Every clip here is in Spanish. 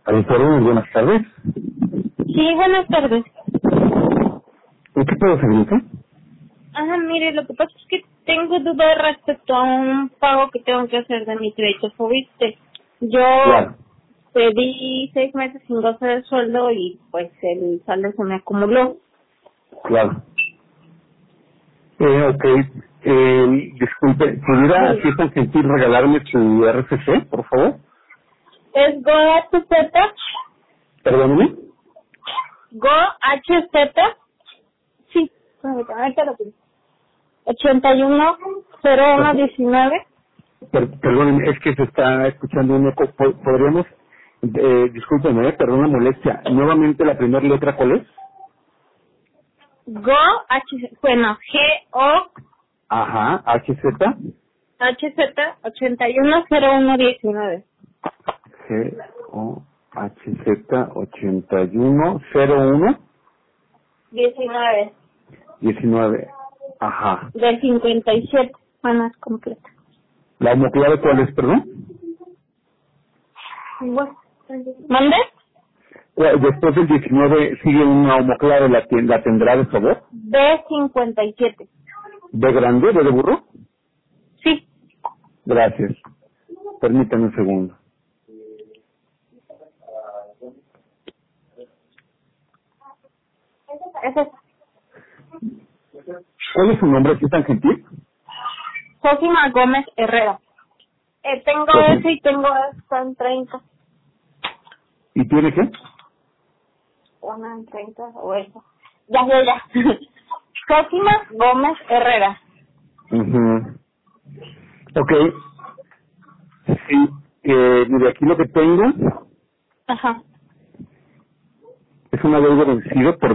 Informe, buenas tardes. Sí, buenas tardes. ¿En qué puedo servirte? Ajá, mire, lo que pasa es que tengo dudas respecto a un pago que tengo que hacer de mi crédito Fobiste. Yo Claro. pedí 6 meses sin goce de sueldo y pues el saldo se me acumuló. Claro. Ok. Disculpe, ¿pudiera, si es tan gentil, regalarme su RFC, por favor? Es GoHZ, Perdóneme. GoHZ, sí, ahorita lo pido. 810119. Perdóneme, es que se está escuchando un eco. ¿Podríamos? Discúlpeme, perdón la molestia. Nuevamente, la primera letra, ¿cuál es? Bueno, G-O Ajá, HZ. HZ 810119. GOHZ 8101 19 19. Ajá. de 57, semanas completas. ¿La homoclave cuál es, perdón? Bueno, ¿mande? Después del 19 sigue una homoclave, ¿la tendrá de favor? De 57. ¿De grande, de burro? Sí. Gracias. Permítame un segundo. Es esa. ¿Cuál es su nombre, si es tan gentil? Sofima Gómez Herrera. Tengo Sofía. ese y tengo esta en 30. ¿Y tiene qué? Una en 30 o eso. Ya. Sofima Gómez Herrera. Mhm. Ok. Sí, mire, aquí lo que tengo Ajá. es una deuda vencida por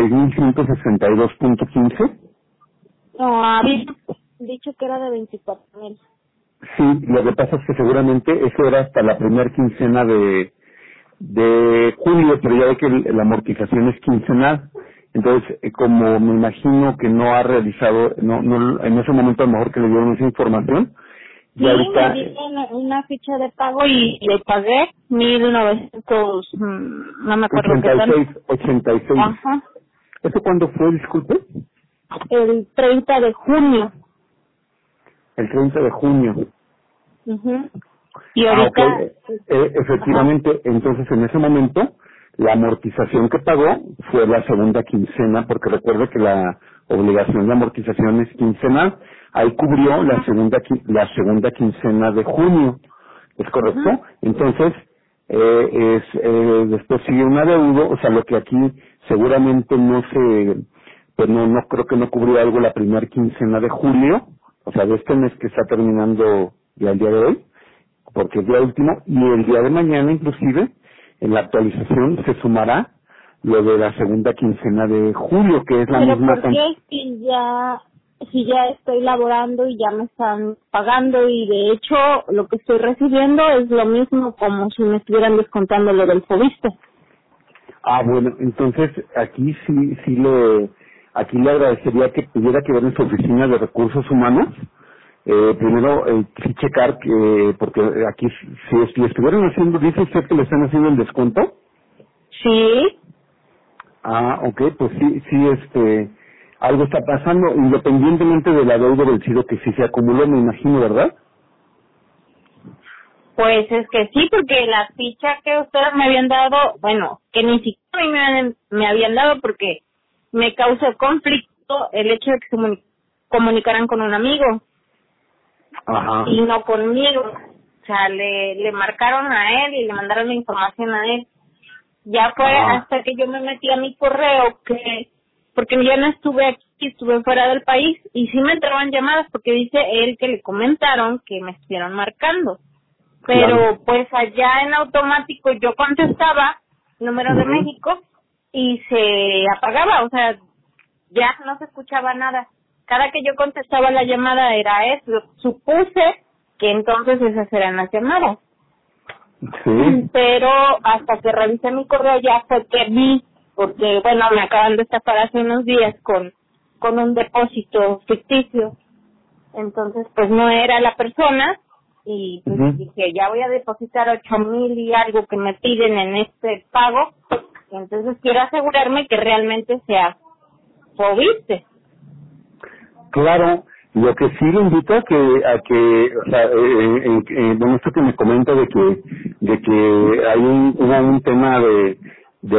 26.162.15. No, había dicho que era de 24,000. Sí, lo que pasa es que seguramente eso era hasta la primera quincena de julio, pero ya ve que la amortización es quincenal. Entonces, como me imagino que no ha realizado, no en ese momento a lo mejor que le dieron esa información, Sí, y ahorita me dieron una ficha de pago y le pagué 1,900, no me acuerdo qué tal. 86. Ajá. ¿Eso cuándo fue, disculpe? El 30 de junio. El 30 de junio. Ujú. Y Ok. ahorita, ajá. Efectivamente, entonces en ese momento, la amortización que pagó fue la segunda quincena, porque recuerde que la obligación de amortización es quincenal. Ahí cubrió la segunda quincena de junio. ¿Es correcto? Ujú. Entonces, después sigue un adeudo, o sea, lo que aquí seguramente pues no creo que no cubrió algo la primera quincena de julio, o sea, de este mes que está terminando ya el día de hoy, porque es día último, y el día de mañana inclusive, en la actualización se sumará lo de la segunda quincena de julio, que es la Pero misma ¿por qué si ya estoy laborando y ya me están pagando y de hecho lo que estoy recibiendo es lo mismo como si me estuvieran descontando lo del Fobiste? Bueno, entonces aquí aquí le agradecería que pudiera que ver en su oficina de recursos humanos, primero sí checar porque aquí si le estuvieran haciendo, dice usted que le están haciendo el descuento. Sí. Ok, pues sí, algo está pasando, independientemente de la deuda vencido que sí se acumuló, me imagino, ¿verdad? Pues es que sí, porque la ficha que ustedes me habían dado, bueno, que ni siquiera a mí me habían dado porque me causó conflicto el hecho de que se comunicaran con un amigo Ajá. y no conmigo. O sea, le marcaron a él y le mandaron la información a él. Ya fue hasta que yo me metí a mi correo porque yo no estuve aquí, estuve fuera del país y sí me entraban llamadas porque dice él que le comentaron que me estuvieron marcando. Pero Claro. pues allá en automático yo contestaba, número de Ujú. México, y se apagaba, o sea, ya no se escuchaba nada. Cada que yo contestaba la llamada era eso, supuse que entonces esas eran las llamadas. Sí. Pero hasta que revisé mi correo ya fue que vi, porque bueno, me acaban de estafar hace unos días con un depósito ficticio. Entonces pues no era la persona y pues dije, ya voy a depositar 8,000 y algo que me piden en este pago, entonces quiero asegurarme que realmente sea Foviste. Claro, lo que sí le invito a que o sea, bueno, esto que me comenta de que hay un tema de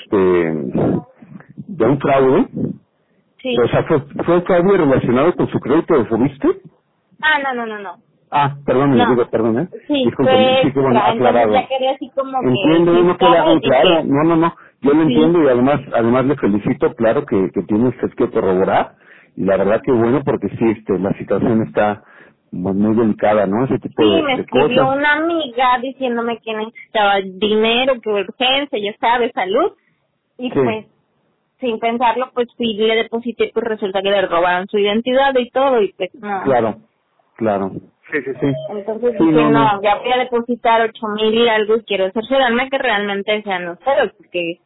un fraude. Sí. O sea, ¿fue fraude relacionado con su crédito de Foviste? No. Perdón, No. le digo, perdón, Sí, discúlpeme, sí, que bueno, aclarado. entonces ya quedé así como Entiendo, que... uno queda claro, no, yo lo Sí. entiendo y además le felicito, claro que tiene usted que corroborar, y la verdad que bueno, porque sí, la situación está muy delicada, ¿no? Ese tipo Sí, me de escribió cosas. una amiga diciéndome que necesitaba dinero, que urgencia, ya sabes, salud, y Sí. pues sin pensarlo, pues fui y le deposité, pues resulta que le robaron su identidad y todo, y pues no. Claro. Sí. Entonces Sí, dije, no. ya voy a depositar 8,000 y algo y quiero cerciorarme que realmente sean ustedes, porque...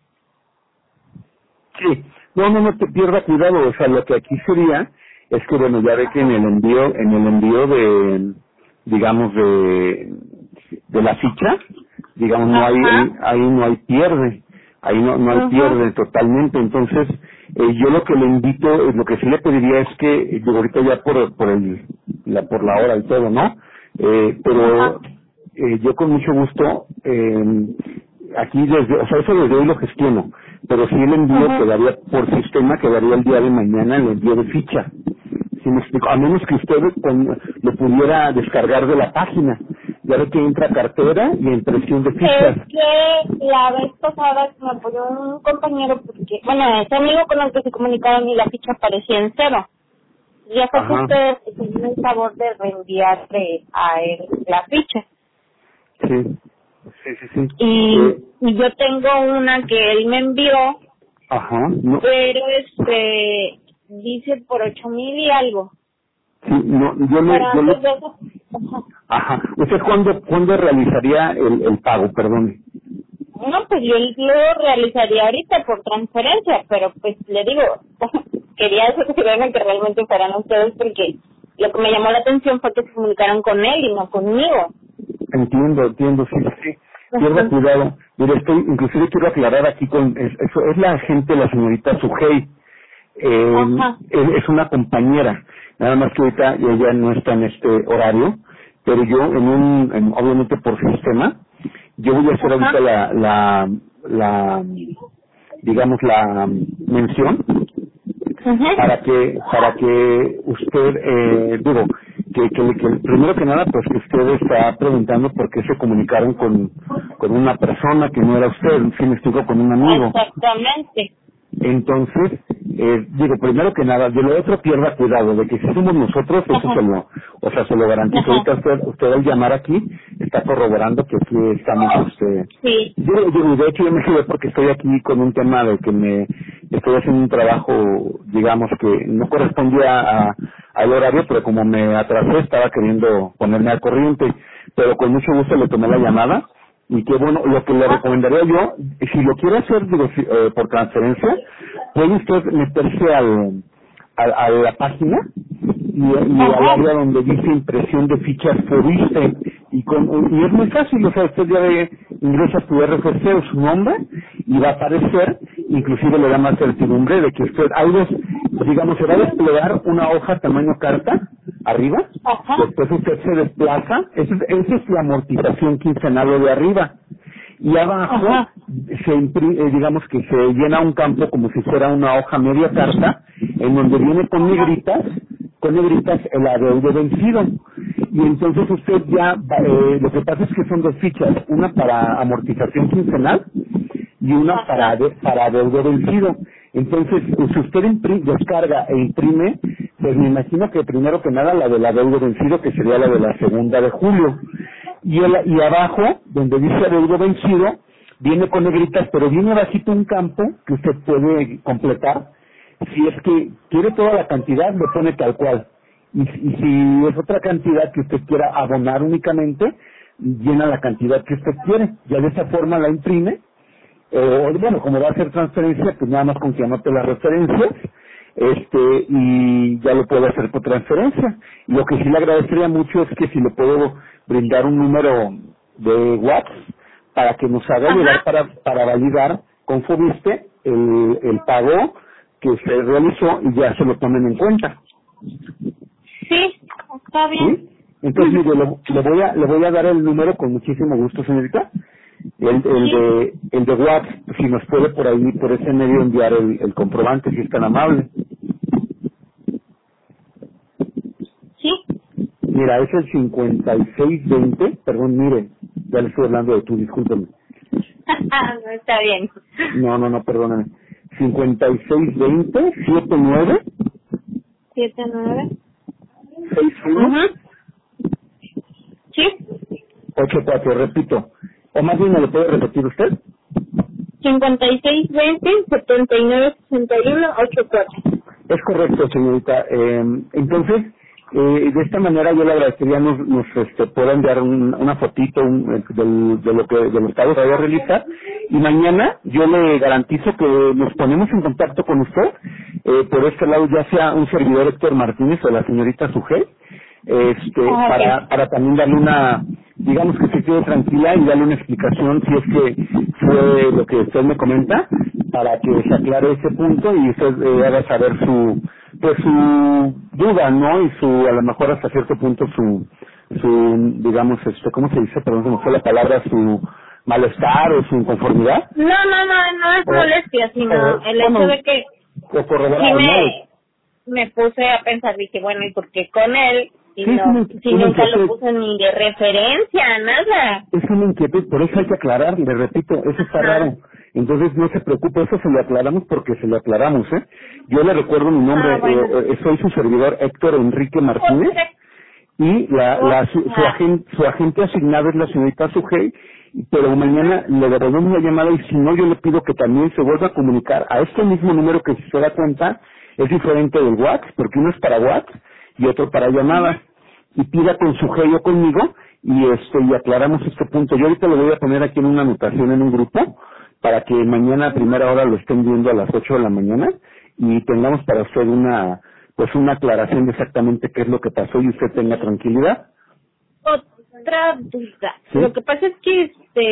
Sí, no te pierda cuidado, o sea, lo que aquí sería es que bueno, ya ve que en el envío de, digamos, de la ficha, digamos, ahí no hay pierde, ahí no hay pierde totalmente, entonces yo lo que le invito, lo que sí le pediría es que, digo, ahorita ya por la hora y todo, ¿no? Pero yo con mucho gusto, aquí o sea, eso desde hoy lo gestiono, pero sí el envío quedaría por sistema, quedaría el día de mañana el envío de ficha. ¿Sí me explico? A menos que usted lo pudiera descargar de la página. Ya ve que entra cartera y impresión de fichas. Es que la vez pasada me apoyó un compañero, porque, bueno, ese amigo con el que se comunicaron y la ficha aparecía en 0. Y ya fue que ustedes hicieron el favor de reenviarle a él la ficha. Sí. Y yo tengo una que él me envió, No. pero dice por 8,000 y algo. Sí, no, Pero antes de eso, ¿Usted cuándo realizaría el pago, perdón? no, pues yo lo realizaría ahorita por transferencia, pero pues le digo, quería asegurarme que realmente fueran ustedes, porque lo que me llamó la atención fue que se comunicaron con él y no conmigo. Entiendo, sí. Pierda cuidado. Mire, inclusive quiero aclarar aquí es la agente, la señorita Sujei. Es una compañera, nada más que ahorita ella no está en este horario, pero yo obviamente por sistema, yo voy a hacer ahorita la digamos la mención para que usted digo que primero que nada pues que usted está preguntando por qué se comunicaron con una persona que no era usted, si me explico, con un amigo. Exactamente. Entonces, digo, primero que nada, de lo otro pierda cuidado, de que si somos nosotros, eso se lo garantizo. Ahorita usted al llamar aquí, está corroborando que aquí estamos, Sí. Yo, de hecho, yo me quedé porque estoy aquí con un tema de que estoy haciendo un trabajo, digamos, que no correspondía al horario, pero como me atrasé, estaba queriendo ponerme al corriente, pero con mucho gusto le tomé la llamada. Y que bueno, lo que le recomendaría yo, si lo quiere hacer por transferencia, puede usted meterse a la página y al área donde dice impresión de fichas Foviste y es muy fácil, o sea, usted ya ingresa su RFC o su nombre y va a aparecer, inclusive le da más certidumbre de que usted, digamos, se va a desplegar una hoja tamaño carta arriba, después usted se desplaza, esa es la amortización quincenal de arriba, y abajo se digamos que se llena un campo como si fuera una hoja media carta, en donde viene con negritas el adeudo vencido, y entonces usted ya, lo que pasa es que son dos fichas, una para amortización quincenal y una para adeudo vencido. Entonces, si usted descarga e imprime, pues me imagino que primero que nada la del adeudo vencido, que sería la de la 2 de julio. Y abajo, donde dice adeudo vencido, viene con negritas, pero viene abajito un campo que usted puede completar. Si es que quiere toda la cantidad, le pone tal cual. Y si es otra cantidad que usted quiera abonar únicamente, llena la cantidad que usted quiere. Ya de esa forma la imprime. Bueno, como va a hacer transferencia, pues nada más con que anote las referencias, y ya lo puede hacer por transferencia. Lo que sí le agradecería mucho es que si lo puedo brindar un número de WhatsApp para que nos haga llegar para validar con Fobiste el pago que se realizó y ya se lo tomen en cuenta. Sí, está bien. ¿Sí? Entonces, mire, le voy a dar el número con muchísimo gusto, señorita. El de WhatsApp, si nos puede por ahí, por ese medio enviar el comprobante, si es tan amable. Sí. Mira, es el 5620, perdón, mire, ya le estoy hablando de tú, discúlpeme. No, está bien. No, perdóname. 5620 79 79. 61 Sí. 84, repito. O más bien, ¿me lo puede repetir usted? 5620 79 61 84. Es correcto, señorita. Entonces, de esta manera yo le agradecería nos pueda enviar una fotito de los pagos que vaya a realizar, y mañana yo le garantizo que nos ponemos en contacto con usted, por este lado, ya sea un servidor Héctor Martínez o la señorita Sujei, para también darle digamos que se quede tranquila y darle una explicación si es que fue lo que usted me comenta, para que se aclare ese punto y usted haga saber su duda, ¿no? Y a lo mejor hasta cierto punto su digamos, ¿cómo se dice? Perdón, se me fue la palabra, su malestar o su inconformidad. No es molestia, sino el hecho de que o corroborar, me puse a pensar, dije, bueno, ¿y por qué con él? Y sí, si nunca lo puse ni de referencia, nada. Es una inquietud, por eso hay que aclarar, le repito, eso está raro. Entonces no se preocupe, eso se lo aclaramos porque se lo aclaramos, ¿eh? Yo le recuerdo mi nombre, soy su servidor Héctor Enrique Martínez, y su agente asignado es la señorita Sujei, pero mañana le devolvemos la llamada, y si no, yo le pido que también se vuelva a comunicar a este mismo número, que si se da cuenta es diferente del WhatsApp, porque uno es para WhatsApp y otro para llamadas, y pida con Sujei o conmigo, y aclaramos este punto. Yo ahorita lo voy a poner aquí en una anotación en un grupo, para que mañana a primera hora lo estén viendo a las 8 de la mañana, y tengamos para usted una aclaración de exactamente qué es lo que pasó y usted tenga tranquilidad. Otra duda. ¿Sí? Lo que pasa es que,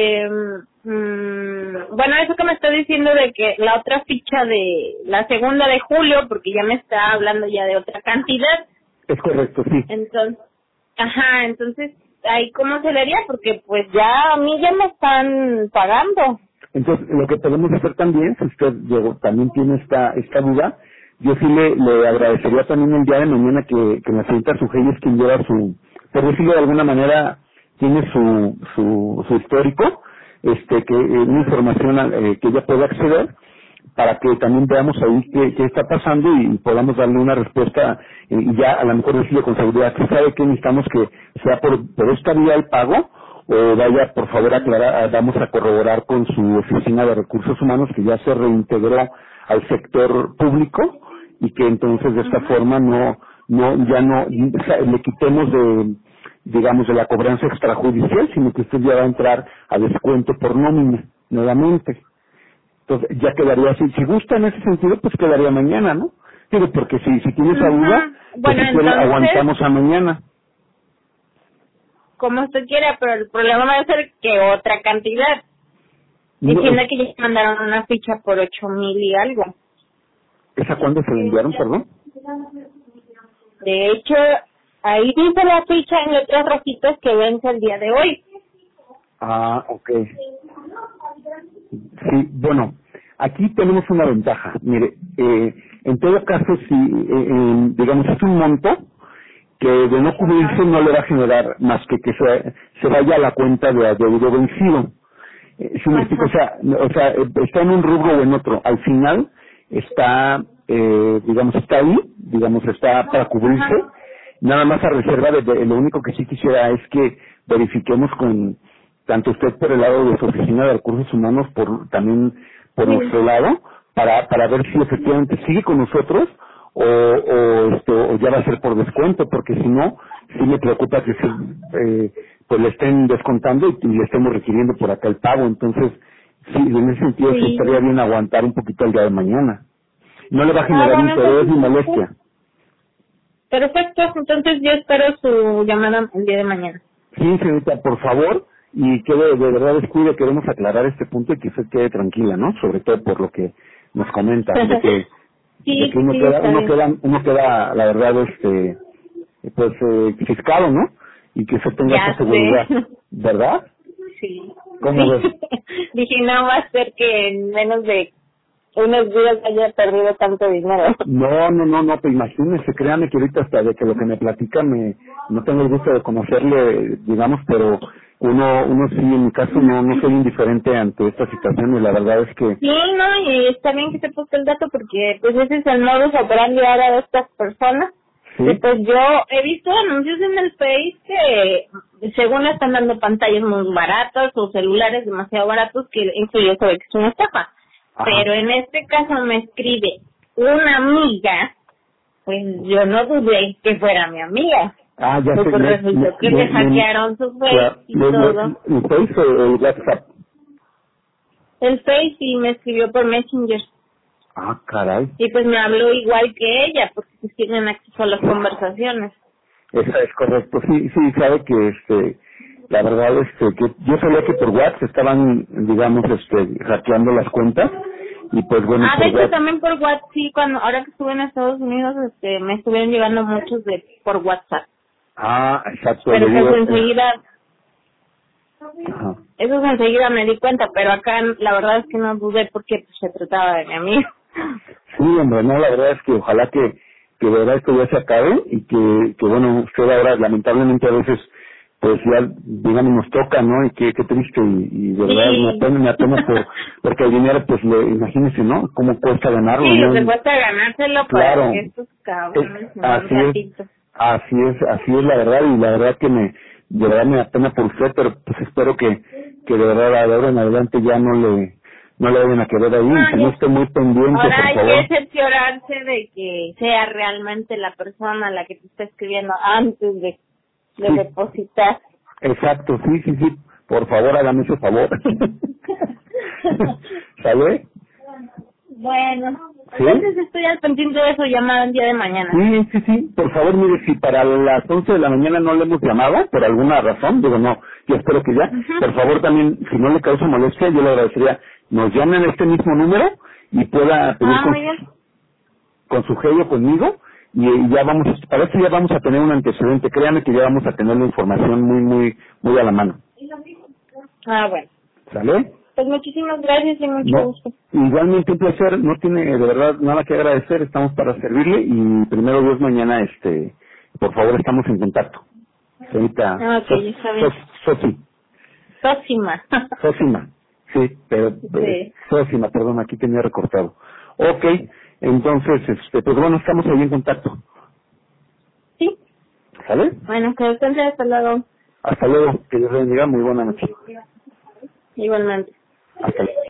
bueno, eso que me está diciendo de que la otra ficha de la segunda de julio, porque ya me está hablando ya de otra cantidad. Es correcto, sí. Entonces, ¿ahí cómo se le haría? Porque pues ya a mí ya me están pagando. Entonces, lo que podemos hacer también, si usted también tiene esta duda, yo sí le agradecería también el día de mañana que la señorita Sujei es quien lleva por decirlo de alguna manera, tiene su histórico, que una información que ella pueda acceder, para que también veamos ahí qué está pasando y podamos darle una respuesta, y ya a lo mejor decirle con seguridad que sabe que necesitamos que sea por esta vía el pago, o vaya, por favor, vamos a corroborar con su oficina de recursos humanos que ya se reintegró al sector público, y que entonces de esta forma ya no le quitemos de la cobranza extrajudicial, sino que usted ya va a entrar a descuento por nómina nuevamente. Entonces ya quedaría así. Si gusta en ese sentido, pues quedaría mañana, ¿no? Digo, porque si tiene esa duda, pues si quiere, aguantamos a mañana. Como usted quiera, pero el problema va a ser que otra cantidad. Diciendo que ya mandaron una ficha por 8,000 y algo. ¿Esa cuándo se le enviaron, perdón? De hecho, ahí dice la ficha en letras rojitas que vence el día de hoy. Ah, ok. Sí, bueno, aquí tenemos una ventaja. Mire, en todo caso, si, digamos, es un monto que de no cubrirse no le va a generar más que se vaya a la cuenta de adeudo vencido. Si me explico, o sea, está en un rubro o en otro. Al final está, digamos, está ahí, digamos, está para cubrirse. Nada más a reserva lo único que sí quisiera es que verifiquemos con tanto usted por el lado de su oficina de recursos humanos, también por nuestro lado, para ver si efectivamente sigue con nosotros o ya va a ser por descuento, porque si no, sí me preocupa que pues le estén descontando y le estemos requiriendo por acá el pago. Entonces, sí, en ese sentido sí estaría bien aguantar un poquito el día de mañana. No le va a generar interés ni molestia. Perfecto, entonces yo espero su llamada el día de mañana. Sí, señorita, por favor, y que de verdad descuide, queremos aclarar este punto y que usted quede tranquila, ¿no? Sobre todo por lo que nos comenta, de Sí, que uno sí, queda, está bien. uno queda, la verdad, pues, fiscado, ¿no? Y que se tenga esa Ya seguridad, sé. ¿verdad? Sí. ¿Cómo ves? Sí. Dije, no va a ser que en menos de unos días haya perdido tanto dinero. No, pues imagínese, créame que ahorita hasta de que lo que me platica no tengo el gusto de conocerle, digamos, pero uno sí, en mi caso no soy indiferente ante esta situación y la verdad es que Sí, no, y está bien que te puse el dato porque pues ese es el modus operandi ahora de estas personas. Y sí, pues yo he visto anuncios en el Face que según están dando pantallas muy baratas o celulares demasiado baratos que eso yo sé que es una estafa. ajá, Pero en este caso me escribe una amiga, pues yo no dudé que fuera mi amiga. ya Pues sé, resultó que le hackearon su Face claro, y todo. ¿el Face o el WhatsApp? El Face y me escribió por Messenger. Caray, Y pues me habló igual que ella, porque pues tienen acceso a las conversaciones. esa es correcto, sí, sabe que la verdad que yo sabía que por WhatsApp estaban, digamos, hackeando las cuentas y pues bueno, Ah, por de hecho WhatsApp. también por WhatsApp, sí, ahora que estuve en Estados Unidos, me estuvieron llegando muchos por WhatsApp. Exacto, le Pero pues digo, enseguida, ajá. eso enseguida me di cuenta, pero acá la verdad es que no dudé porque pues, se trataba de mi amigo. Sí, hombre, no, la verdad es que ojalá que de verdad esto ya se acabe y que bueno, usted ahora lamentablemente a veces pues ya, digamos, nos toca, ¿no? Y qué triste y de verdad Sí, me apena porque el dinero, pues, imagínese, ¿no? Cómo cuesta ganarlo, sí, lo que ¿no? cuesta ganárselo para Claro, que estos cabrones en un así es, ratito. así es la verdad y la verdad que de verdad me apena por usted, pero pues espero que de verdad de ahora en adelante ya no le vayan a querer ahí y No, si no ya. esté muy pendiente, Ahora por hay que favor. cerciorarse de que sea realmente la persona a la que te está escribiendo antes de Sí, depositar. exacto, sí, por favor hágame ese favor. ¿Sale? Bueno, ¿Sí? entonces estoy al pendiente de su llamada el día de mañana. Sí, por favor, mire, si para las 11 de la mañana no le hemos llamado, por alguna razón, digo, no, yo espero que ya, Ujú. por favor también, si no le causa molestia, yo le agradecería, nos llamen a este mismo número y pueda pedir Ah, muy bien. con su gello conmigo y ya para eso ya vamos a tener un antecedente, créame que ya vamos a tener la información muy a la mano. Ah, bueno. ¿Sale? Pues muchísimas gracias y mucho No, gusto. igualmente un placer, no tiene de verdad nada que agradecer, estamos para servirle y primero Dios mañana, por favor estamos en contacto. Señorita Ah, ok, está bien. Sosi, Próxima. Sosima, sí, pero, Sí. Sosima, perdón, aquí tenía recortado. Ok, entonces, pues bueno, estamos ahí en contacto, Sí. ¿sale? Bueno, que descanse, hasta luego. Hasta luego, que Dios le bendiga, muy buena noche. Igualmente. Hasta luego.